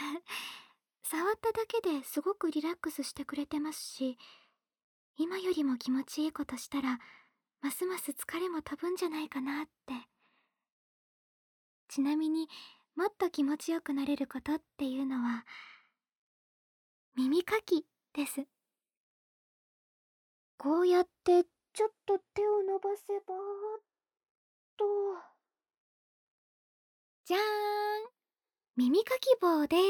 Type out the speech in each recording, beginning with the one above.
触っただけですごくリラックスしてくれてますし、今よりも気持ちいいことしたら、ますます疲れも飛ぶんじゃないかなって。ちなみに、もっと気持ちよくなれることっていうのは、耳かきです。こうやってちょっと手を伸ばせばと。じゃーん、耳かき棒です。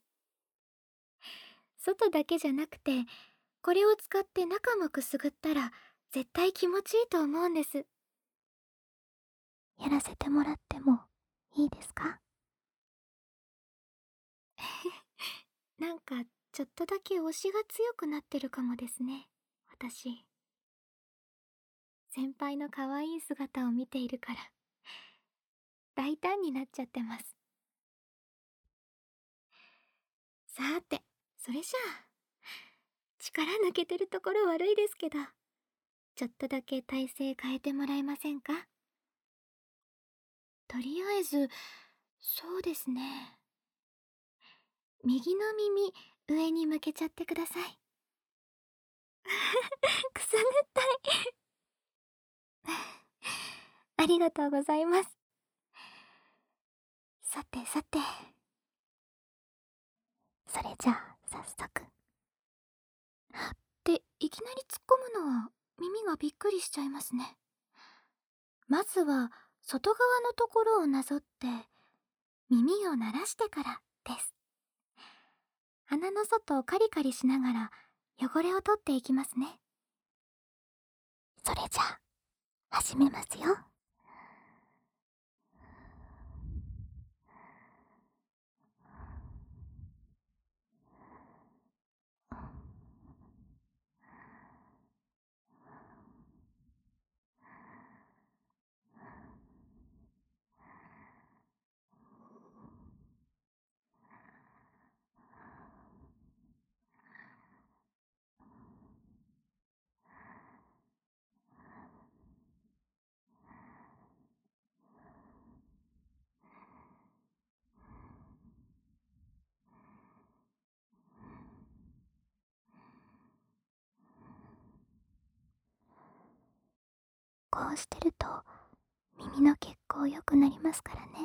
外だけじゃなくて、これを使って中もくすぐったら絶対気持ちいいと思うんです。やらせてもらってもいいですか？なんかちょっとだけ推しが強くなってるかもですね、私。先輩の可愛い姿を見ているから大胆になっちゃってます。さーて、それじゃあ力抜けてるところ悪いですけど、ちょっとだけ体勢変えてもらえませんか？とりあえず、そうですね。右の耳、上に向けちゃってください。くすぐったい。ありがとうございます。さてさて。それじゃあ、早速。っていきなり突っ込むのは耳がびっくりしちゃいますね。まずは外側のところをなぞって耳を鳴らしてからです。鼻の外をカリカリしながら汚れを取っていきますね。それじゃあ始めますよ。こうしてると耳の血行良くなりますからね。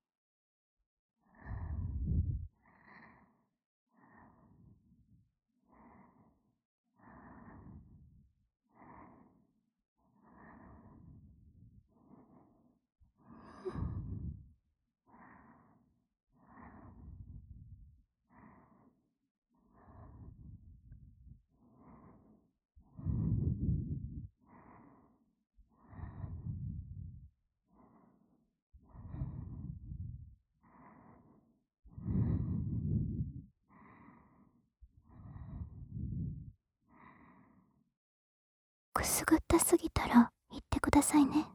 くすぐったすぎたら言ってくださいね。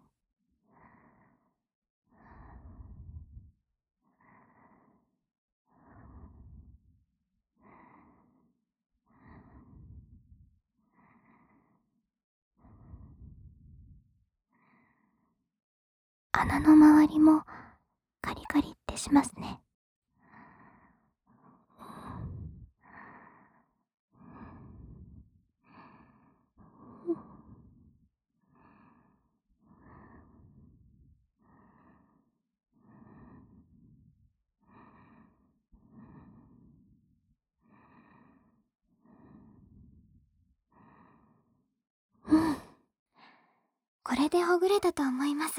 穴の周りもカリカリってしますね。うん。これでほぐれたと思います。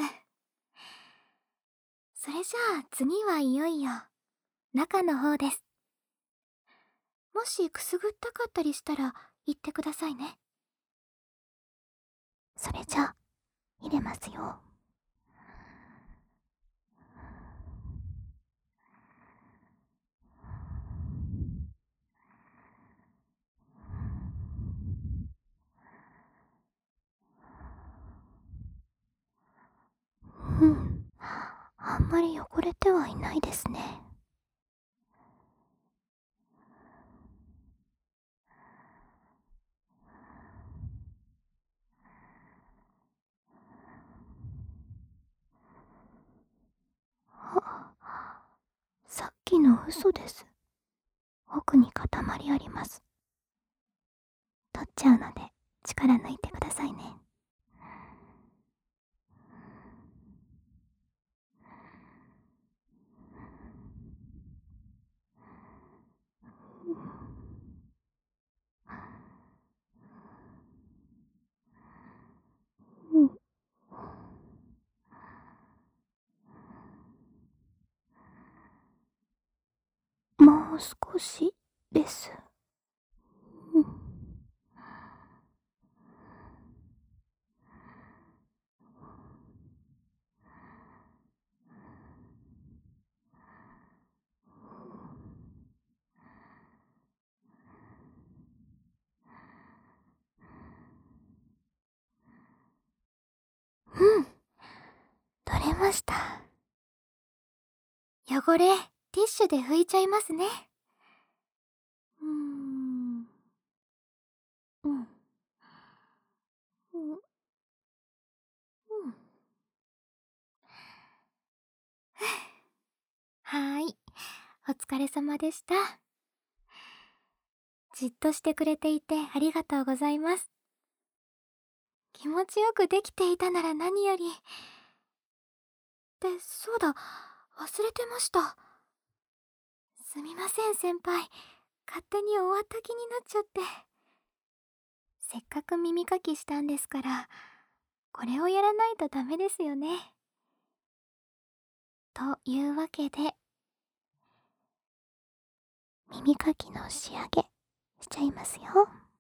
それじゃあ次はいよいよ中の方です。もしくすぐったかったりしたら言ってくださいね。それじゃあ入れますよ。うん。あんまり汚れてはいないですね。あ、さっきの嘘です。 奥に塊あります。取っちゃうので力抜いてくださいね。うん。もう少しです。うん。うん。取れました。汚れ、ティッシュで拭いちゃいますね。うーん。うん。うん。うん。はーい。お疲れ様でした。じっとしてくれていてありがとうございます。気持ちよくできていたなら何より。で、そうだ、忘れてました。すみません先輩、勝手に終わった気になっちゃって。せっかく耳かきしたんですから、これをやらないとダメですよね。というわけで、耳かきの仕上げしちゃいますよ。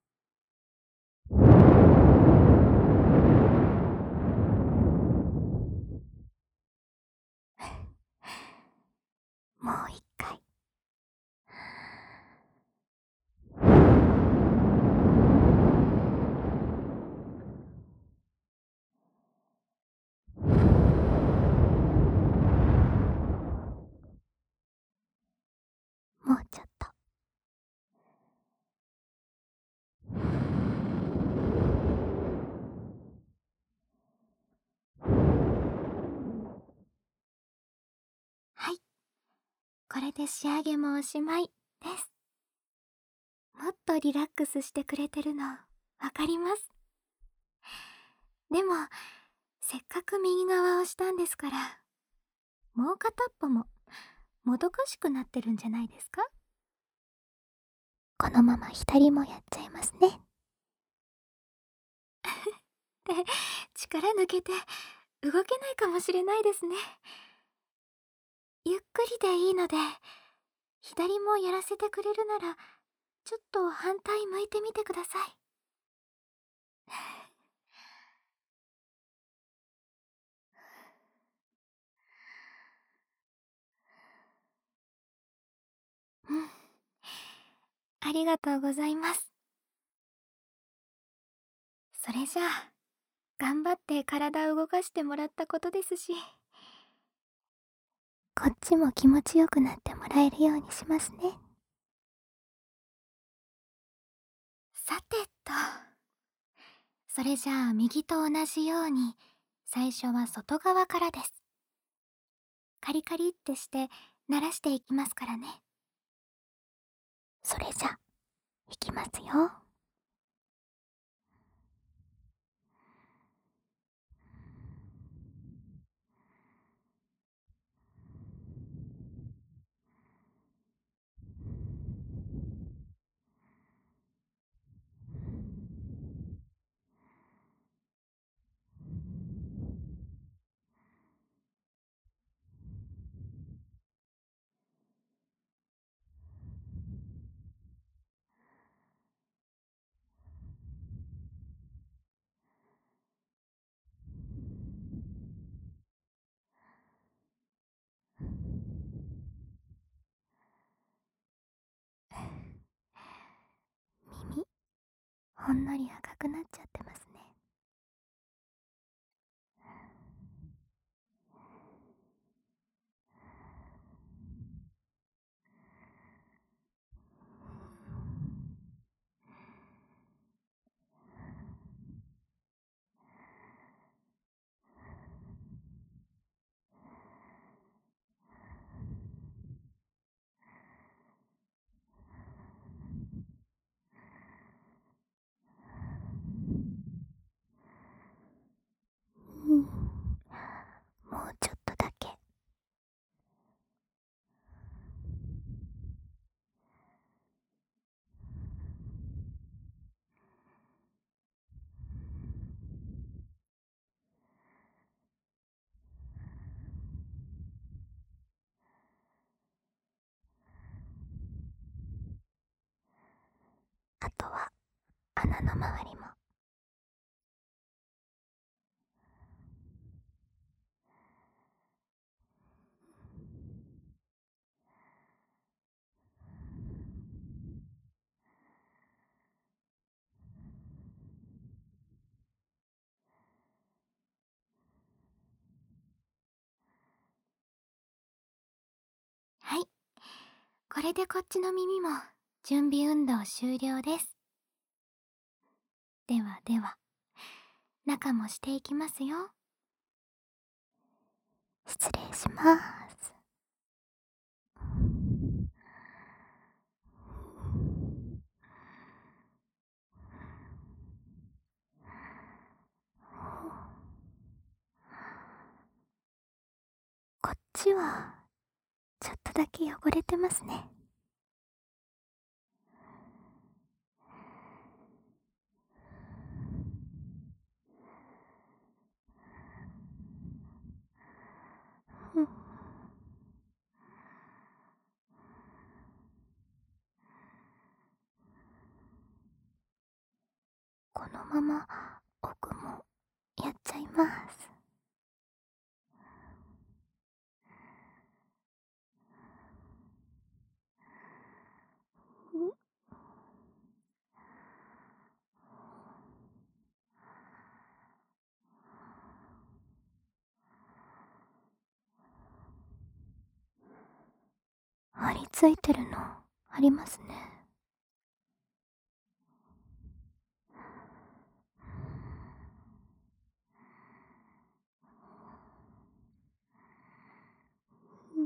もう一回。もうちょっと。はい、これで仕上げもおしまいです。もっとリラックスしてくれてるのわかります。でもせっかく右側をしたんですから、もう片っぽももどかしくなってるんじゃないですか？このまま左もやっちゃいますね。で、力抜けて動けないかもしれないですね。ゆっくりでいいので、左もやらせてくれるなら、ちょっと反対向いてみてください。うん。ありがとうございます。それじゃあ、頑張って体を動かしてもらったことですし、こっちも気持ちよくなってもらえるようにしますね。さてと、それじゃあ右と同じように、最初は外側からです。カリカリってして慣らしていきますからね。それじゃ、いきますよ。耳、ほんのり赤くなっちゃってますね。 あとは穴の周りも。はい、これでこっちの耳も準備運動終了です。ではでは、中もしていきますよ。失礼します。こっちはちょっとだけ汚れてますね。うん、このまま奥もやっちゃいます。張り付いてるのありますね。うん、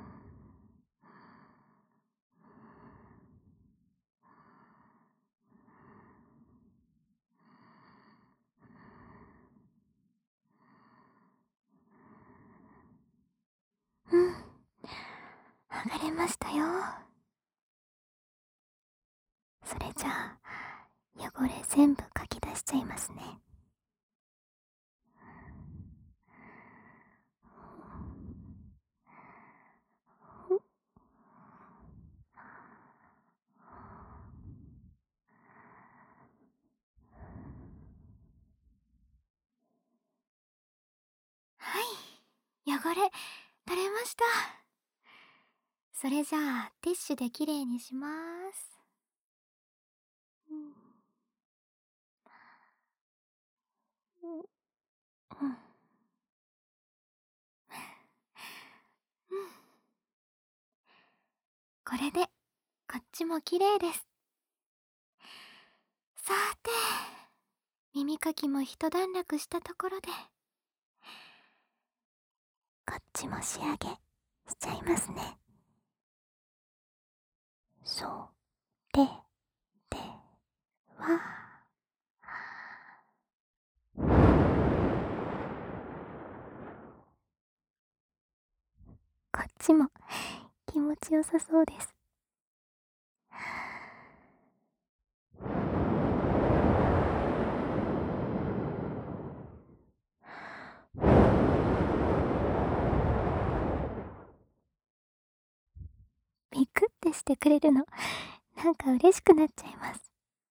うん、剥がれましたよ。それじゃあ汚れ全部かき出しちゃいますね。はい、汚れ取れました。それじゃあティッシュできれいにします。うん、うん、うん、これでこっちもきれいです。さて、耳かきも一段落したところで、こっちも仕上げしちゃいますね。それでは、こっちも気持ちよさそうです。ビクってしてくれるの、なんか嬉しくなっちゃいます。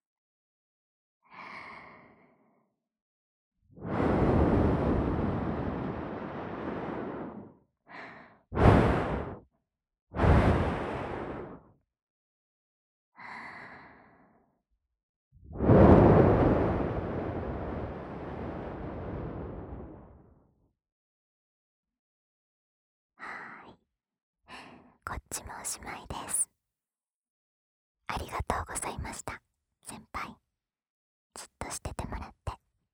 はい、こっちもおしまいです。ありがとうございました、先輩。じっとしててもらって。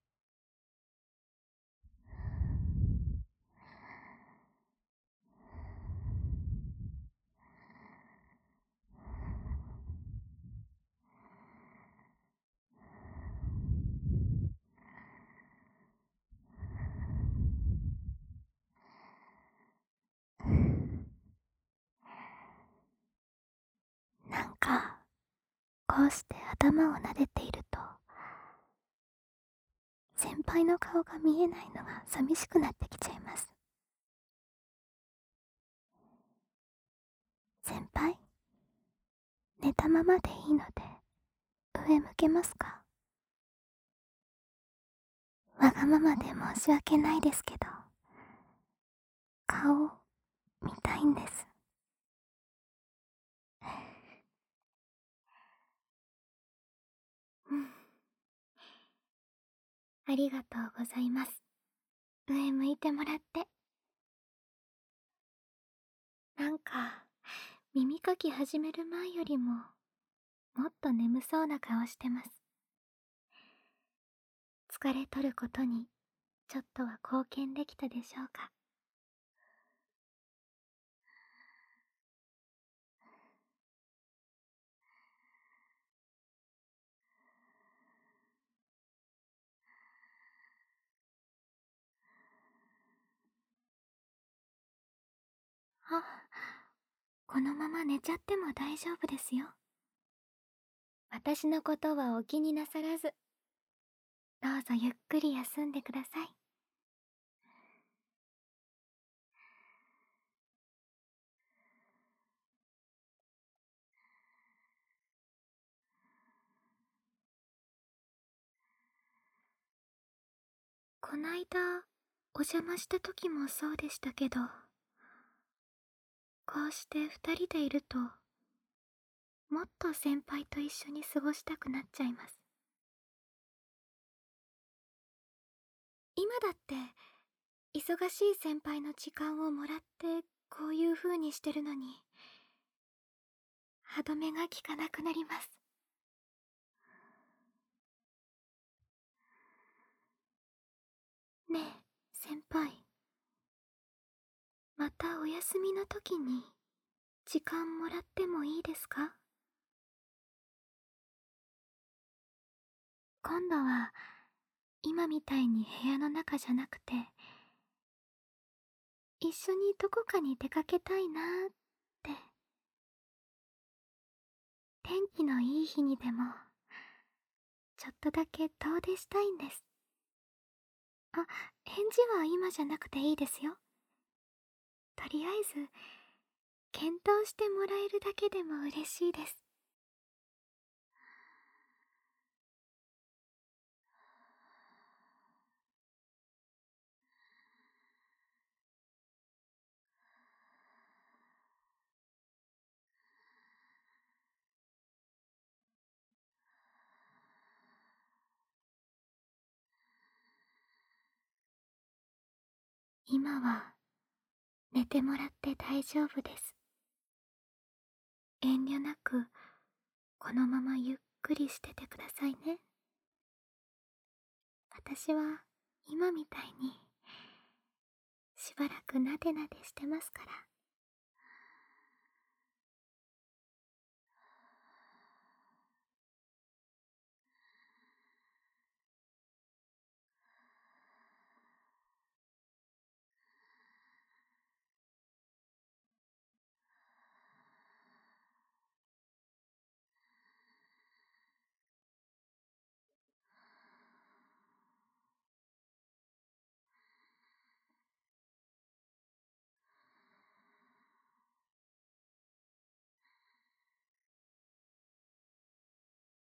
なんかこうして頭を撫でていると、先輩の顔が見えないのが寂しくなってきちゃいます。先輩、寝たままでいいので上向けますか？わがままで申し訳ないですけど、顔見たいんです。うん。ありがとうございます。上向いてもらって。なんか、耳かき始める前よりも、もっと眠そうな顔してます。疲れ取ることに、ちょっとは貢献できたでしょうか。あ、このまま寝ちゃっても大丈夫ですよ。私のことはお気になさらず、どうぞゆっくり休んでください。こないだお邪魔した時もそうでしたけど、こうして二人でいると、もっと先輩と一緒に過ごしたくなっちゃいます。今だって忙しい先輩の時間をもらってこういう風にしてるのに、歯止めが効かなくなります。ねえ、先輩。またお休みの時に時間もらってもいいですか？今度は今みたいに部屋の中じゃなくて、一緒にどこかに出かけたいなーって。天気のいい日にでもちょっとだけ遠出したいんです。あ、返事は今じゃなくていいですよ。とりあえず検討してもらえるだけでも嬉しいです。今は寝てもらって大丈夫です。遠慮なくこのままゆっくりしててくださいね。私は今みたいにしばらくなでなでしてますから。